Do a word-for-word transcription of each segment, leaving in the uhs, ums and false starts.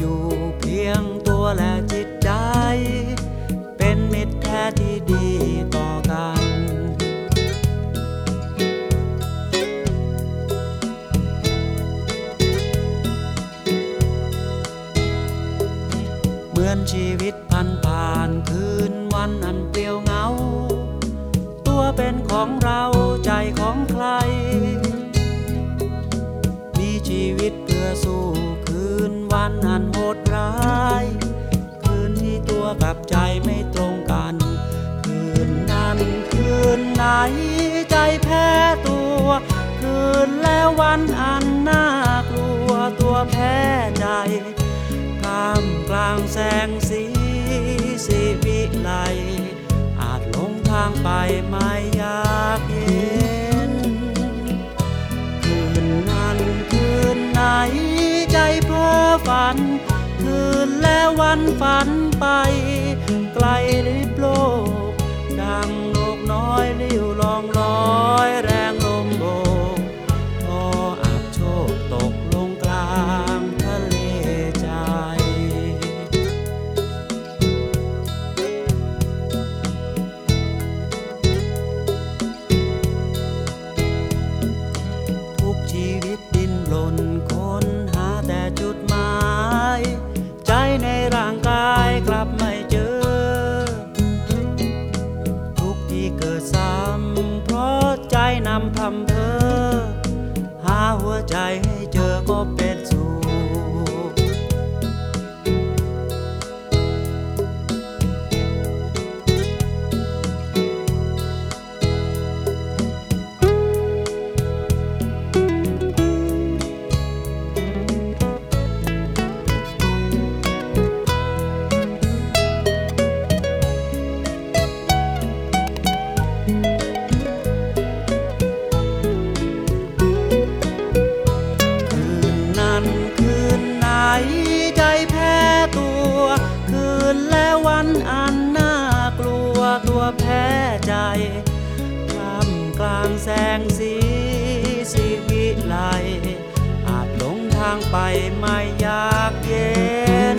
อยู่เพียงตัวและจิตใจเป็นมิตรแท้ที่ดีต่อกันเหมือนชีวิตพันผ่านคืนวันอันเปลี่ยวเหงาตัวเป็นของเราใจของใครมีชีวิตเพื่อสู้คืนวันอันโหดร้ายคืนที่ตัวกับใจไม่ตรงกันคืนนั้นคืนไหนใจแพ้ตัวคืนแล้ววันอันน่ากลัวตัวแพ้ใจท่ามกลางแสงสีสีวิไลอาจหลงทางไปไม่อยากเห็นคืนนั้นคืนไหนใจเพ้อฝันคืนแล้ววันฝันไปไกลลิบโลกดังนกน้อยลิ้วลองลอยแรงลมโบกพออาจโชคตกลงกลางทะเลใจทุกชีวิตดิ้นรนค้นหาแต่จุดหมายใจในร่างกายกลับไม่เจอทุกที่เกิดซ้ำเพราะใจนำพร่ำเพ้อหาหัวใจให้เจอก็เป็นสุขใจแพ้ตัวคืนและวันอันน่ากลัวตัวแพ้ใจท่ามกลางแสงสีสีวิไลอาจหลงทางไปไม่อยากเย็น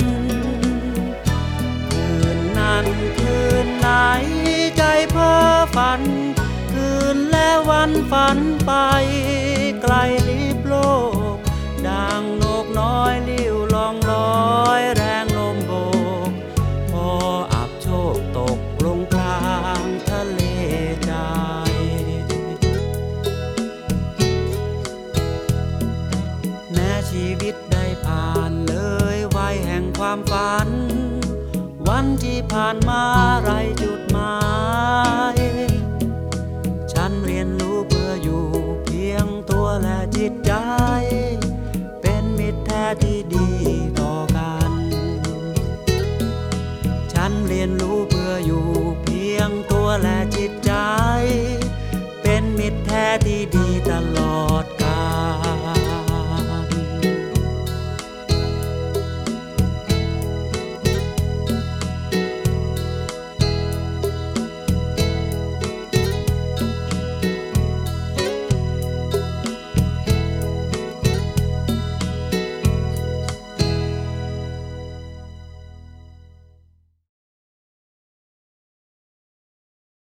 คืนนั้นคืนไหนใจเพ้อฝันคืนและวันฝันไปไกลลิบโลกดังนกน้อยลิ้วลองลอยแรงลมโบกพออับโชคตกลงกลางทะเลใจแม้ชีวิตได้ผ่านเลยวัยแห่งความฝันวันที่ผ่านมาไรจุด